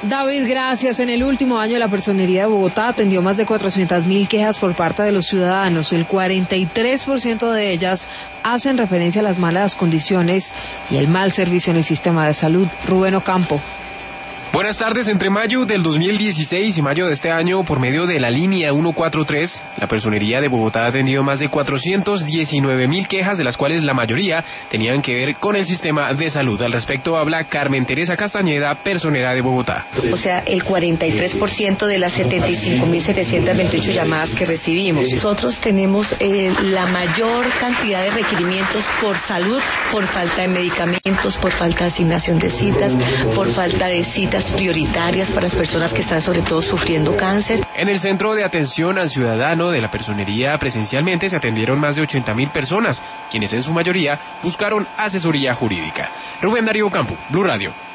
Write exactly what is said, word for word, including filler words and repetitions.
David, gracias. En el último año, la Personería de Bogotá atendió más de cuatrocientas mil quejas por parte de los ciudadanos. El cuarenta y tres por ciento de ellas hacen referencia a las malas condiciones y el mal servicio en el sistema de salud. Rubén Ocampo. Buenas tardes. Entre mayo del dos mil dieciséis y mayo de este año, por medio de la línea ciento cuarenta y tres, la Personería de Bogotá ha atendido más de cuatrocientas diecinueve mil quejas, de las cuales la mayoría tenían que ver con el sistema de salud. Al respecto habla Carmen Teresa Castañeda, personera de Bogotá. O sea, el cuarenta y tres por ciento de las setenta y cinco mil setecientas veintiocho llamadas que recibimos. Nosotros tenemos eh, la mayor cantidad de requerimientos por salud, por falta de medicamentos, por falta de asignación de citas, por falta de citas prioritarias para las personas que están sobre todo sufriendo cáncer. En el Centro de Atención al Ciudadano de la Personería presencialmente se atendieron más de ochenta mil personas, quienes en su mayoría buscaron asesoría jurídica. Rubén Darío Campo, Blue Radio.